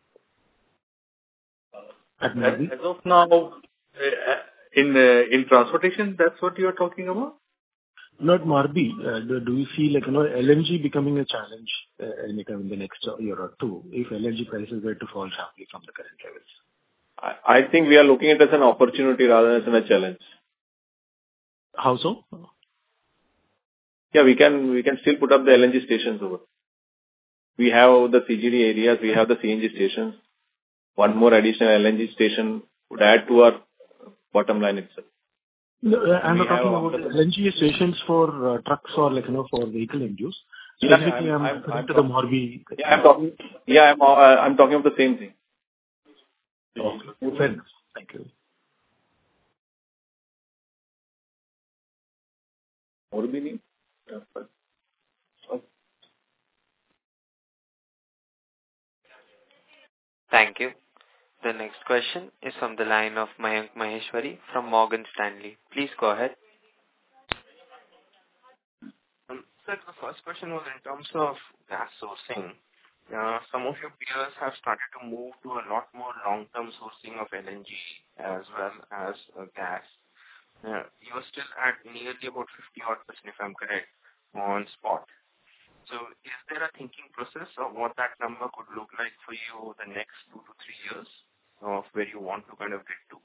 At As, Morbi? as of now, uh, in uh, in transportation, that's what you are talking about? Not Morbi. Uh, Do do you see, like, you know, L N G becoming a challenge uh, anytime in the next uh, year or two, if L N G prices were to fall sharply from the current levels? I, I think we are looking at it as an opportunity rather than a challenge. How so? Yeah, we can we can still put up the L N G stations over. We have the C G D areas, we have the C N G stations. One more additional L N G station would add to our bottom line itself. No, uh, I'm We not talking have about the- L N G stations for uh, trucks or, like, you know, for vehicle end use. Yeah, Specifically, I'm- I'm I'm- referring I'm to the talking- Morbi. Yeah, I'm talking. Yeah, I'm uh, I'm talking of the same thing. Okay, fair enough. Thank you. Morbi? Thank you. The next question is from the line of Mayank Maheshwari from Morgan Stanley. Please go ahead. Um, sir, the first question was in terms of gas sourcing. Uh, some of your peers have started to move to a lot more long-term sourcing of L N G as well as uh, gas. Uh, you are still at nearly about fifty odd percent, if I'm correct, on spot. So is there a thinking process of what that number could look like for you the next two to three years of where you want to kind of get to?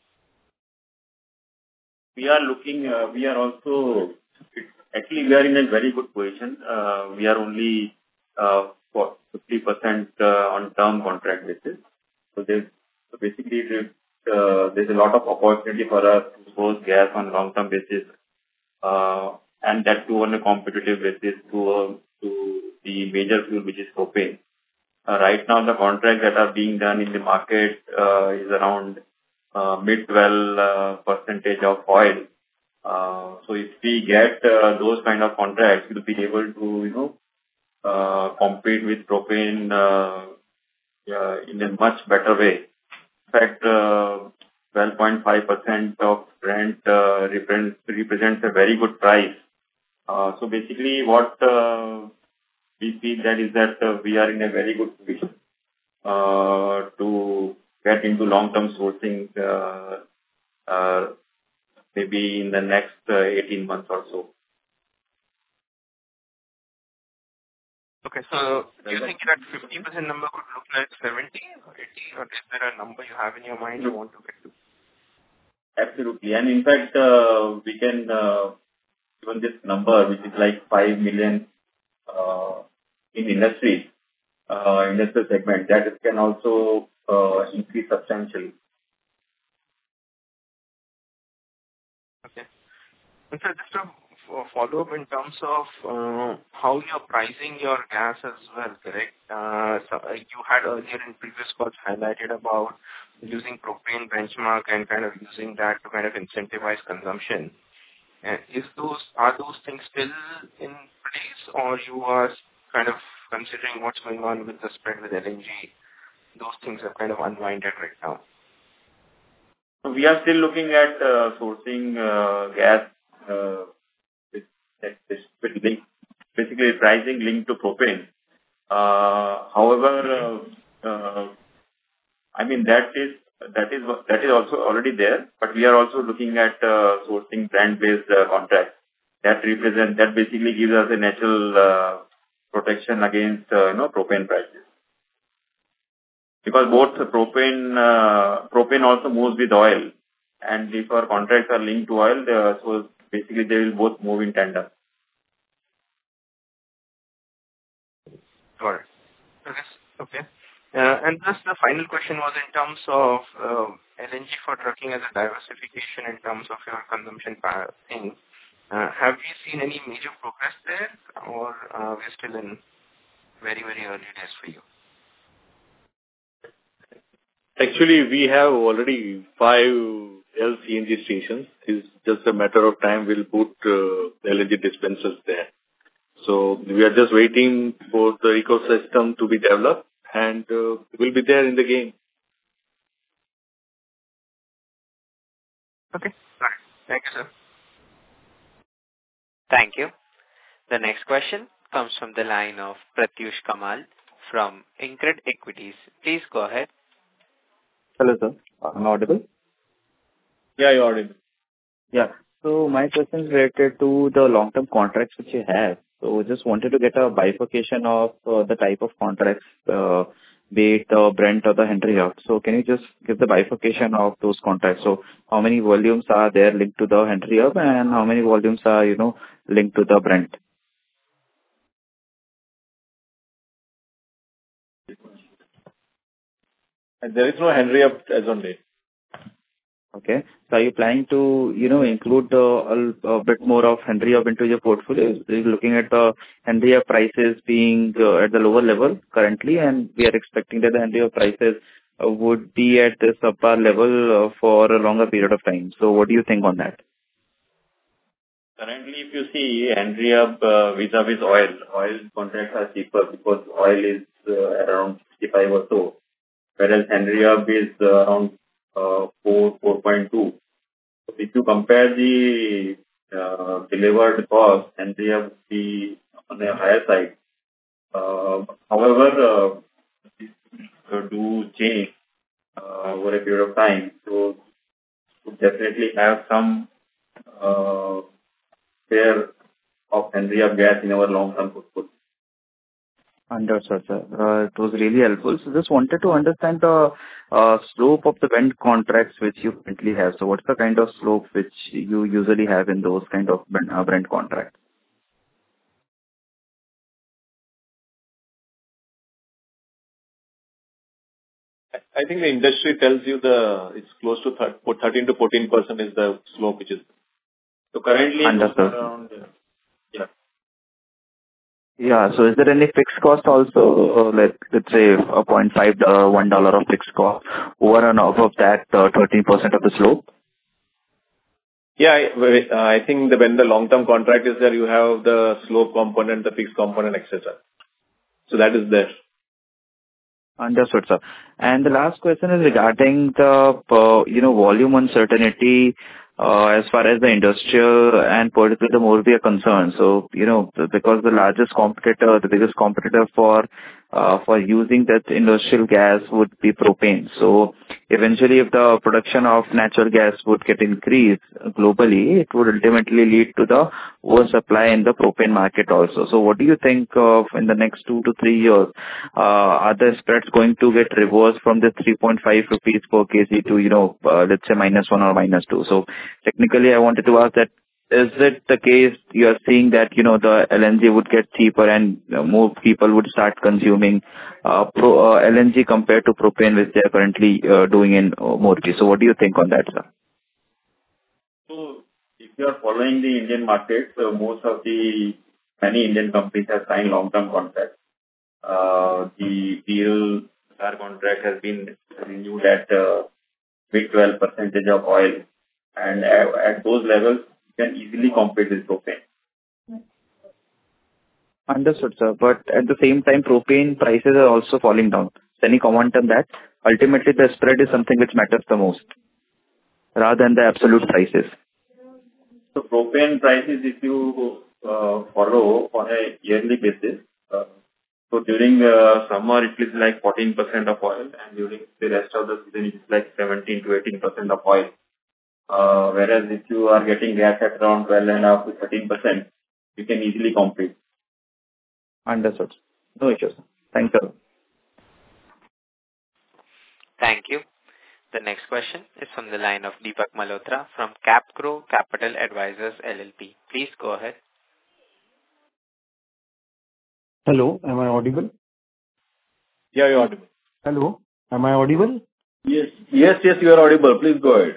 We are looking, uh, we are also, it, actually we are in a very good position. Uh, we are only uh, for fifty percent uh, on term contract basis. So there's so basically there's, uh, there's a lot of opportunity for us to source gas on long-term basis, uh, and that too on a competitive basis to, uh, to the major fuel, which is propane. Uh, right now, the contracts that are being done in the market uh, is around uh, mid twelve uh, percentage of oil. Uh, so if we get uh, those kind of contracts, we'll be able to, you know, uh, compete with propane uh, uh, in a much better way. In fact, uh, twelve point five percent of Brent uh, represents, represents a very good price. Uh, so basically what uh, we see that is that uh, we are in a very good position uh, to get into long-term sourcing uh, uh, maybe in the next uh, eighteen months or so. Okay, so do you think that fifty percent number could look like seventy or eighty, or is there a number you have in your mind you want to get to? Absolutely. And in fact, uh, we can, uh, even this number, which is like five million uh, in industry, uh, industrial segment, that it can also uh, increase substantially. Okay. And so just a follow-up in terms of uh, how you're pricing your gas as well, correct? Uh, so uh, you had earlier in previous calls highlighted about using propane benchmark and kind of using that to kind of incentivize consumption. Uh, is those are those things still in place, or you are kind of considering what's going on with the spread with L N G? Those things are kind of unwinded right now. We are still looking at uh, sourcing uh, gas uh, with, with link, basically pricing linked to propane. Uh, however, uh, uh, I mean that is that is that is also already there, but we are also looking at uh, sourcing Brent-based uh, contracts that represent that basically gives us a natural uh, protection against uh, you know propane prices. Because both propane uh, propane also moves with oil, and if our contracts are linked to oil, uh, so basically they will both move in tandem. Got it. Okay. Okay. Uh, and just the final question was in terms of uh, L N G for trucking as a diversification in terms of your consumption thing. Uh, have we seen any major progress there, or uh, we're still in very, very early days for you? Actually, we have already five L C N G stations. It's just a matter of time we'll put uh, L N G dispensers there. So we are just waiting for the ecosystem to be developed, and uh, we'll be there in the game. Okay. All right. Thank you, sir. Thank you. The next question comes from the line of Pratyush Kamal from Incred Equities. Please go ahead. Hello, sir. Am I audible? Yeah, you're audible. Yeah. So my question is related to the long-term contracts which you have. So just wanted to get a bifurcation of uh, the type of contracts, uh, be it uh, Brent or the Henry Hub. So can you just give the bifurcation of those contracts? So how many volumes are there linked to the Henry Hub, and how many volumes are, you know, linked to the Brent? And there is no Henry Hub as on date. Okay. So are you planning to, you know, include uh, a, a bit more of Henry Hub into your portfolio? Are you looking at the Henry Hub prices being uh, at the lower level currently, and we are expecting that the Henry Hub prices uh, would be at the subpar level uh, for a longer period of time. So what do you think on that? Currently, if you see Henry Hub uh, vis-a-vis oil, oil contracts are cheaper because oil is uh, around sixty-five or so. whereas Henry Hub is uh, around uh, four, four point two. So if you compare the uh, delivered cost, Henry Hub would be on a higher side. Uh, however, uh, do change uh, over a period of time. So would definitely have some uh, share of Henry Hub gas in our long-term portfolio. Understood, sir. Uh, It was really helpful. So just wanted to understand the uh, slope of the Brent contracts which you currently have. So what's the kind of slope which you usually have in those kind of Brent uh, Brent contracts? I think the industry tells you the it's close to thirteen to fourteen percent is the slope which is. So currently, Understood. around, uh, yeah. Yeah. So is there any fixed cost also, uh, like, let's say, a zero point five, uh, one dollar of fixed cost over and above that, uh, thirteen percent of the slope? Yeah, I well, uh, I think that when the long-term contract is there, you have the slope component, the fixed component, et cetera. So that is there. Understood, sir. And the last question is regarding the, uh, you know, volume uncertainty, uh, as far as the industrial and particularly the Morbi are concerned. So, you know, because the largest competitor, the biggest competitor for, uh, for using that industrial gas would be propane. So eventually, if the production of natural gas would get increased globally, it would ultimately lead to the oversupply in the propane market also. So what do you think of in the next two to three years? Uh, are the spreads going to get reversed from the three point five rupees per kg to, you know, uh, let's say minus one or minus two? So technically, I wanted to ask that, is it the case you are seeing that, you know, the L N G would get cheaper and uh, more people would start consuming uh, pro, uh, L N G compared to propane, which they are currently uh, doing in uh, Morbi? So what do you think on that, sir? So if you are following the Indian market, so most of the many Indian companies have signed long-term contracts. Uh, the deal our contract has been renewed at uh, mid twelve percentage of oil, and at, at those levels, you can easily compete with propane. Understood, sir. But at the same time, propane prices are also falling down. So any comment on that? Ultimately, the spread is something which matters the most, rather than the absolute prices. So propane prices, if you uh, follow on a yearly basis, uh, so during the summer it is like fourteen percent of oil, and during the rest of the season it is like seventeen to eighteen percent of oil. Uh, whereas if you are getting gas at around twelve and a half to thirteen percent, you can easily compete. Understood. No issues. Thank you. Thank you. The next question is from the line of Deepak Malhotra from CapGrow Capital Advisors L L P. Please go ahead. Hello, am I audible? Yeah, you're audible. Hello, am I audible? Yes, yes, yes, you are audible. Please go ahead.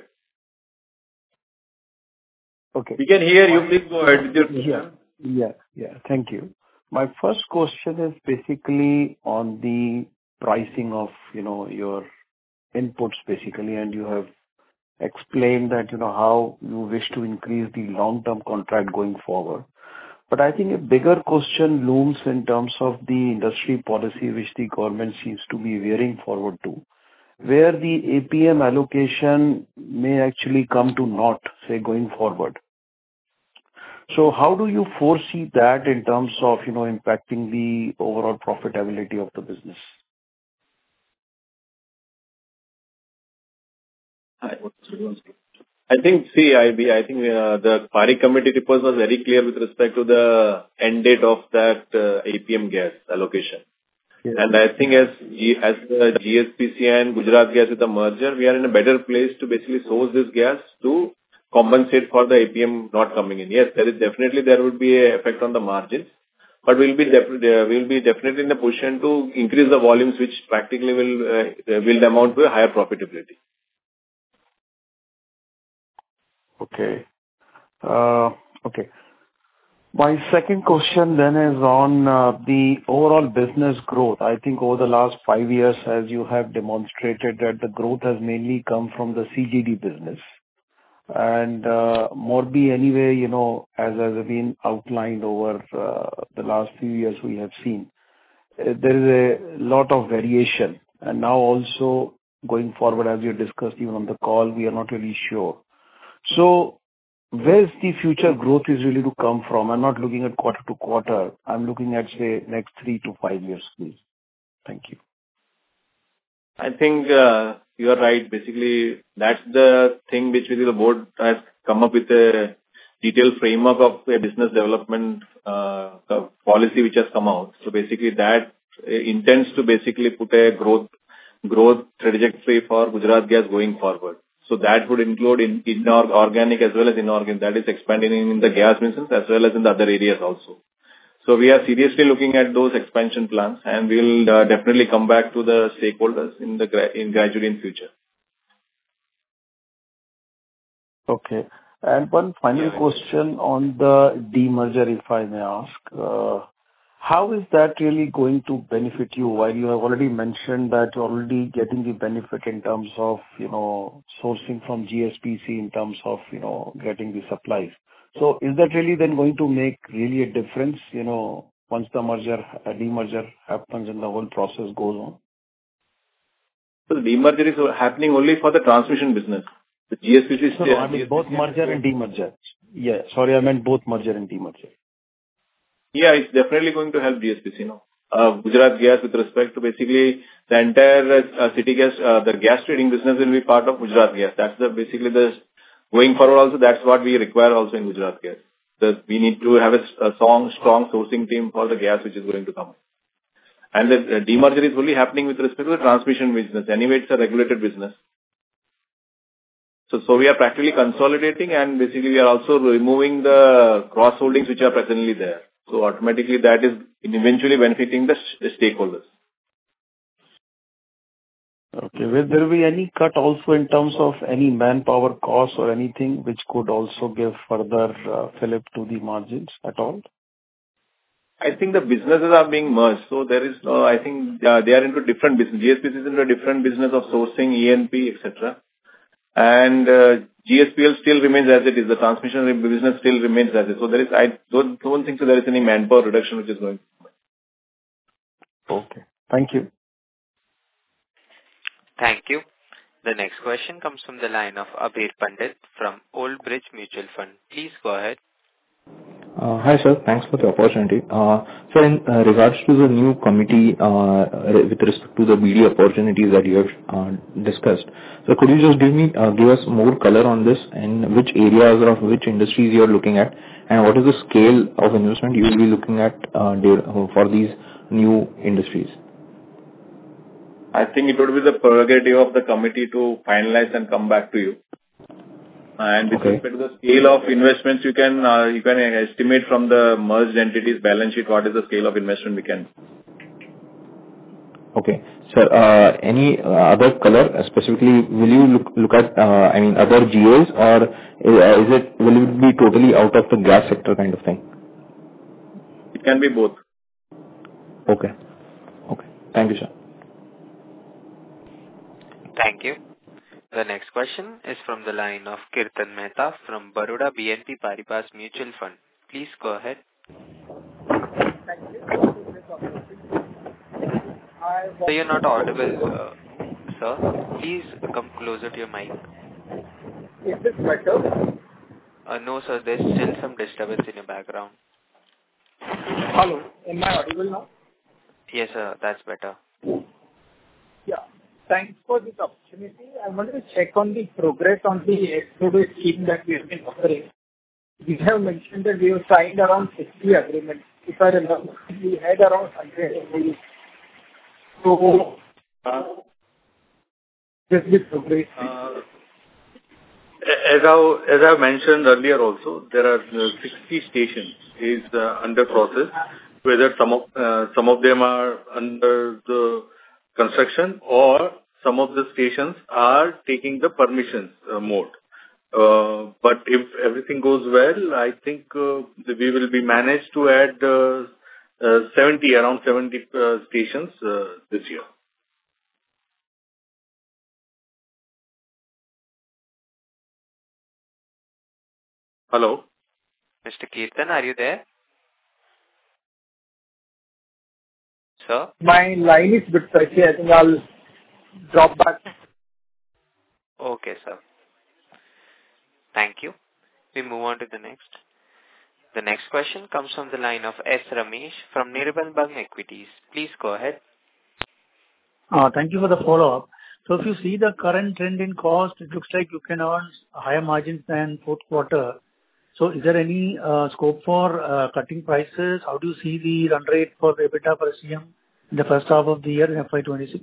Okay. We can hear you. Please go ahead with your Yeah, yeah, yeah. Thank you. My first question is basically on the pricing of, you know, your inputs basically, and you have explained that, you know, how you wish to increase the long-term contract going forward. But I think a bigger question looms in terms of the industry policy which the government seems to be veering forward to, where the A P M allocation may actually come to naught, say, going forward. So how do you foresee that in terms of, you know, impacting the overall profitability of the business? I think, see, I, I think uh, the Parik committee report was very clear with respect to the end date of that uh, A P M gas allocation. Yes. And I think as G, as the G S P C and Gujarat Gas with the merger, we are in a better place to basically source this gas to compensate for the A P M not coming in. Yes, there is definitely there would be an effect on the margins, but we'll be definitely we'll be definitely in a position to increase the volumes, which practically will uh, will amount to a higher profitability. Okay. Uh, okay. My second question then is on uh, the overall business growth. I think over the last five years, as you have demonstrated, that the growth has mainly come from the C G D business. And uh, Morbi anyway, you know, as has been outlined over uh, the last few years we have seen, uh, there is a lot of variation And now also going forward, as you discussed even on the call, we are not really sure. So where's the future growth is really to come from? I'm not looking at quarter to quarter. I'm looking at, say, next three to five years, please. Thank you. I think uh, you are right. Basically, that's the thing which the board has come up with a detailed framework of a business development uh, policy which has come out. So basically, that intends to basically put a growth growth trajectory for Gujarat Gas going forward. So that would include in, in organic as well as inorganic. That is expanding in the gas business as well as in the other areas also. So we are seriously looking at those expansion plans, and we'll uh, definitely come back to the stakeholders in the gra- in gradually in future. Okay. And one final yeah, question on the demerger, if I may ask. Uh, how is that really going to benefit you? While you have already mentioned that you're already getting the benefit in terms of, you know, sourcing from G S P C in terms of, you know, getting the supplies. So is that really then going to make really a difference, you know, once the merger, uh, demerger happens and the whole process goes on? So the demerger is happening only for the transmission business. The G S P C is no, no, I mean both merger and demerger. Yeah, sorry, I meant both merger and demerger. Yeah, it's definitely going to help G S P C, no? Uh, Gujarat Gas with respect to basically the entire uh, city gas, uh, the gas trading business will be part of Gujarat Gas. That's the basically the going forward also, that's what we require also in Gujarat Gas. The, we need to have a, a strong, strong sourcing team for the gas which is going to come. And the uh, demerger is only happening with respect to the transmission business. Anyway, it's a regulated business. So, so we are practically consolidating, and basically we are also removing the cross holdings which are presently there. So automatically that is eventually benefiting the, the stakeholders. Okay. Will there be any cut also in terms of any manpower costs or anything which could also give further uh, fillip to the margins at all? I think the businesses are being merged. So there is no, I think uh, they are into different business. G S P C is into a different business of sourcing, E N P, et cetera. And uh, G S P L still remains as it is. The transmission business still remains as it is. So there is, I don't, don't think so there is any manpower reduction which is going. Okay. Thank you. Thank you. The next question comes from the line of Abir Pandit from Old Bridge Mutual Fund. Please go ahead. Uh, hi, sir. Thanks for the opportunity. Uh, so, in uh, regards to the new committee uh, with respect to the B D opportunities that you have uh, discussed, so could you just give me uh, give us more color on this and which areas or of which industries you are looking at, and what is the scale of investment you will be looking at uh, for these new industries? I think it would be the prerogative of the committee to finalize and come back to you. And with okay. respect to the scale of investments, you can uh, you can estimate from the merged entities balance sheet what is the scale of investment we can. Okay, sir. Uh, any uh, other color uh, specifically? Will you look look at uh, I mean other G As, or is it will it be totally out of the gas sector kind of thing? It can be both. Okay. Okay. Thank you, sir. Thank you. The next question is from the line of Kirtan Mehta from Baroda B N P Paribas Mutual Fund. Please go ahead. Thank you. So you're not audible, uh, sir. Please come closer to your mic. Is this better? Uh, no, sir. There's still some disturbance in your background. Hello. Am I audible now? Yes, sir. That's better. Yeah. Thanks for this opportunity. I wanted to check on the progress on the Exodus scheme that we have been offering. We have mentioned that we have signed around sixty agreements. If I remember, we had around one hundred. So, uh, just the progress. Uh, as I as I mentioned earlier also, there are uh, sixty stations is uh, under process. Whether some of uh, some of them are under the construction or some of the stations are taking the permissions uh, mode. Uh, but if everything goes well, I think uh, we will be managed to add uh, uh, seventy, around seventy uh, stations uh, this year. Hello? Mister Kirtan, are you there? Sir? My line is a bit patchy. I think I'll drop back. Okay, sir. Thank you. We move on to the next. The next question comes from the line of S. Ramesh from Nirmal Bang Equities. Please go ahead. Uh, Thank you for the follow-up. So if you see the current trend in cost, it looks like you can earn higher margins than fourth quarter. So is there any uh, scope for uh, cutting prices? How do you see the run rate for EBITDA per C M in the first half of the year in F Y twenty-six?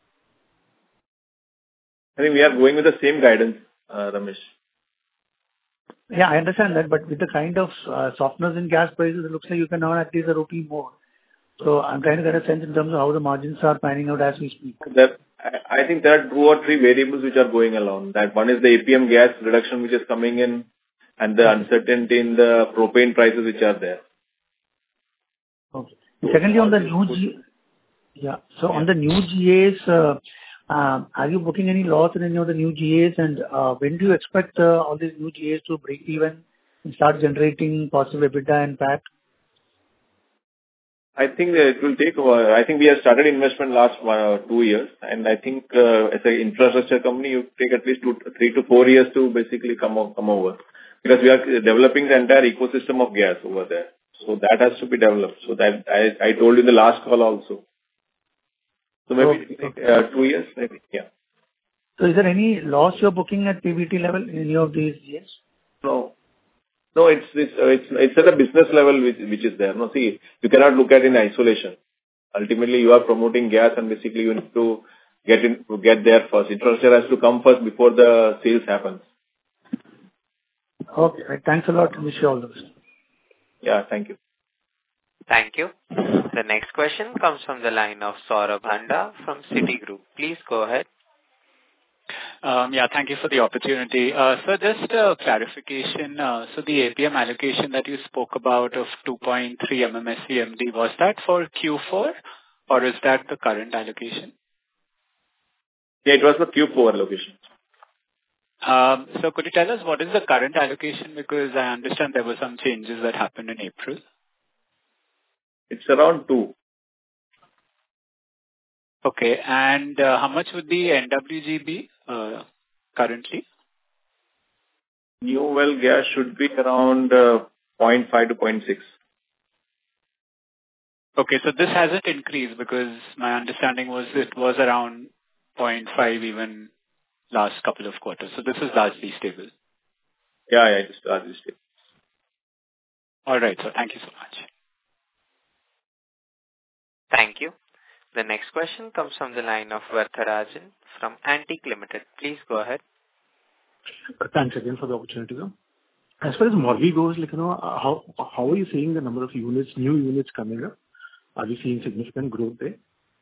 I think we are going with the same guidance, uh, Ramesh. Yeah, I understand that, but with the kind of uh, softness in gas prices, it looks like you can earn at least a rupee more. So I'm trying to get a sense in terms of how the margins are panning out as we speak. That I I think there are two or three variables which are going along. That one is the A P M gas reduction which is coming in, and the uncertainty in the propane prices which are there. Okay. Secondly, on the new G, yeah. So on the new G As, uh, um, are you booking any loss in any of the new G As? And uh, when do you expect uh, all these new G As to break even and start generating positive EBITDA and P A T? I think uh, it will take. Uh, I think we have started investment last uh, two years, and I think uh, as an infrastructure company, you take at least two, three to four years to basically come o- come over, because we are developing the entire ecosystem of gas over there. So that has to be developed. So that I I told you in the last call also. So maybe Okay. uh, two years, maybe. Yeah. So is there any loss you're booking at P B T level in any of these G As? No. No, it's it's uh, it's it's at a business level which which is there. No, see, you cannot look at it in isolation. Ultimately, you are promoting gas, and basically you need to get in to get there first. Infrastructure has to come first before the sales happens. Okay. Right. Thanks a lot. Wish you all the best. Yeah, thank you. Thank you. The next question comes from the line of Saurabh Handa from Citigroup. Please go ahead. Um, Yeah, thank you for the opportunity. Uh, So just a clarification. uh, So the A P M allocation that you spoke about of two point three M M S C M D, was that for Q four, or is that the current allocation? Yeah, it was the Q four allocation. Um, So could you tell us what is the current allocation? Because I understand there were some changes that happened in April. It's around two. Okay. And uh, how much would the N W G be uh, currently? New well gas should be around uh, zero point five to zero point six. Okay, so this hasn't increased, because my understanding was it was around zero point five even last couple of quarters. So this is largely stable. Yeah, yeah, it's largely stable. All right, so thank you so much. Thank you. The next question comes from the line of Varatharajan from Antique Limited. Please go ahead. Thanks again for the opportunity, sir. As far as Morbi goes, like, you know, uh, how how are you seeing the number of units, new units coming up? Are you seeing significant growth there?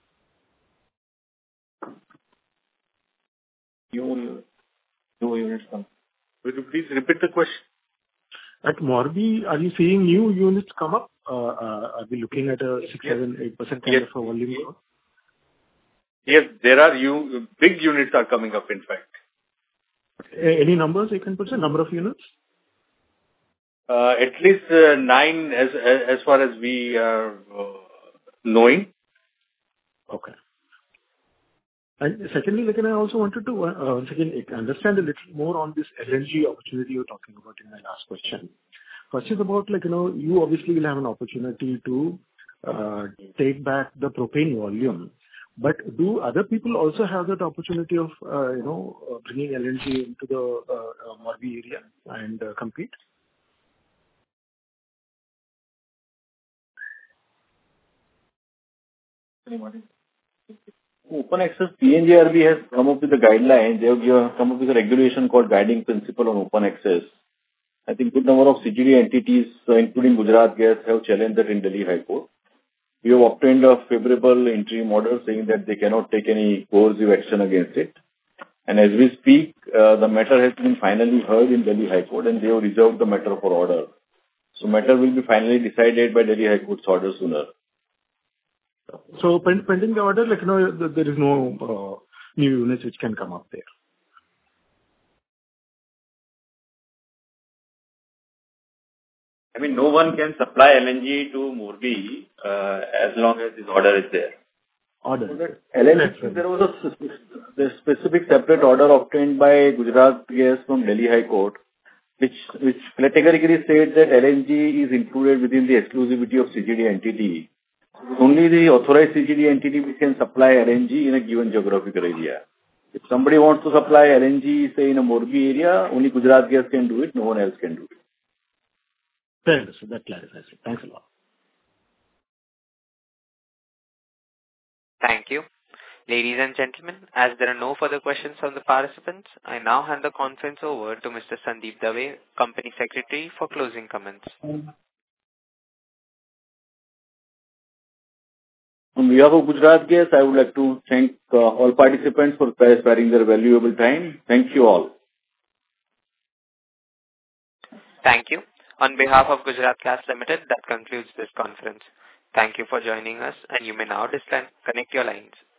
New new units come. Will you please repeat the question? At Morbi, are you seeing new units come up? Uh, uh, Are we looking at a six, seven, eight percent kind Yes. of a volume growth? Yes, there are u- big units are coming up, in fact. A- Any numbers you can put, sir? Number of units? Uh, At least uh, nine as as as far as we are uh, knowing. Okay. And secondly, like, and I also wanted to uh, once again understand a little more on this L N G opportunity you were talking about in my last question. First is about, like, you know, you obviously will have an opportunity to uh, take back the propane volume, but do other people also have that opportunity of, uh, you know, uh, bringing L N G into the uh, uh, Morbi area and uh, compete? Open access, P N G R B has come up with a guideline. They have given- come up with a regulation called Guiding Principle on Open Access. I think good number of C G D entities, uh, including Gujarat Gas, have challenged that in Delhi High Court. We have obtained a favorable interim order saying that they cannot take any coercive action against it. And as we speak, uh, the matter has been finally heard in Delhi High Court, and they have reserved the matter for order. So matter will be finally decided by Delhi High Court's order sooner. So pen- pending the order, like, you know, th- there is no uh, new units which can come up there. I mean, no one can supply L N G to Morbi uh, as long as this order is there. order. L N G, there was a the specific separate order obtained by Gujarat Gas from Delhi High Court, which which categorically states that L N G is included within the exclusivity of C G D entity. Only the authorized C G D entity which can supply L N G in a given geographical area. If somebody wants to supply L N G, say in a Morbi area, only Gujarat Gas can do it, no one else can do it. Fair enough, so that clarifies it. Thanks a lot. Thank you. Ladies and gentlemen, as there are no further questions from the participants, I now hand the conference over to Mister Sandeep Dave, Company Secretary, for closing comments. On behalf of Gujarat Gas, I would like to thank uh, all participants for sparing their valuable time. Thank you all. Thank you. On behalf of Gujarat Gas Limited, that concludes this conference. Thank you for joining us, and you may now disconnect your lines.